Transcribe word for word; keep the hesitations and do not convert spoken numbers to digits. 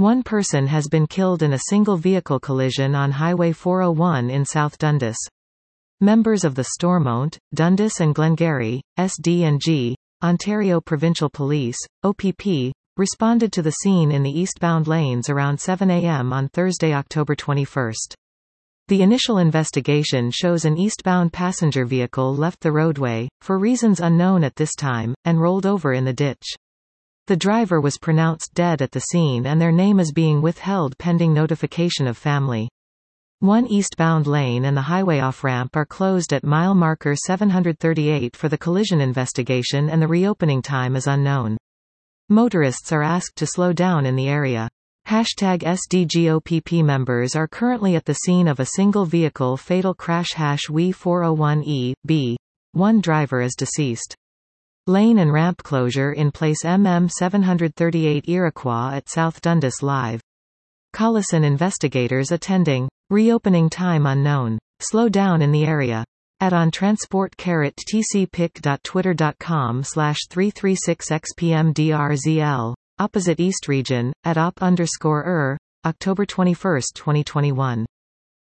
One person has been killed in a single vehicle collision on Highway four oh one in South Dundas. Members of the Stormont, Dundas and Glengarry, S D and G, Ontario Provincial Police, O P P, responded to the scene in the eastbound lanes around seven a m on Thursday, October twenty-first. The initial investigation shows an eastbound passenger vehicle left the roadway, for reasons unknown at this time, and rolled over in the ditch. The driver was pronounced dead at the scene and their name is being withheld pending notification of family. One eastbound lane and the highway off-ramp are closed at mile marker seven hundred thirty-eight for the collision investigation and the reopening time is unknown. Motorists are asked to slow down in the area. Hashtag S D G O P P members are currently at the scene of a single vehicle fatal crash hash W E four oh one E B. One driver is deceased. Lane and ramp closure in place M M seven hundred thirty-eight Iroquois at South Dundas Live. Collison investigators attending. Reopening time unknown. Slow down in the area. At on transport caret tcpic.twitter.com slash 336xpmdrzl. Opposite East Region, at op underscore er, October twenty-first, twenty twenty-one.